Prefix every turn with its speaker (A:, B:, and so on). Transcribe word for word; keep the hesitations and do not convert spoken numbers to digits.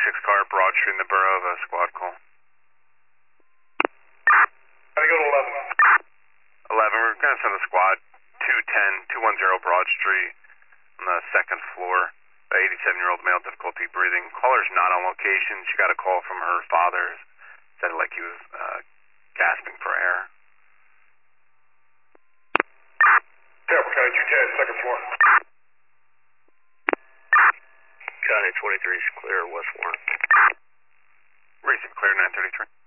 A: six car, Broad Street in the borough of a squad call.
B: Gotta go to eleven.
A: eleven, we're going to send a squad, two ten, two ten Broad Street on the second floor. The eighty-seven-year-old male, difficulty breathing. Caller's not on location. She got a call from her father. Said like he was uh, gasping for air.
B: Terrible County two ten, second floor.
C: County twenty-three is clear, West Warren.
A: Recent clear, nine thirty-three.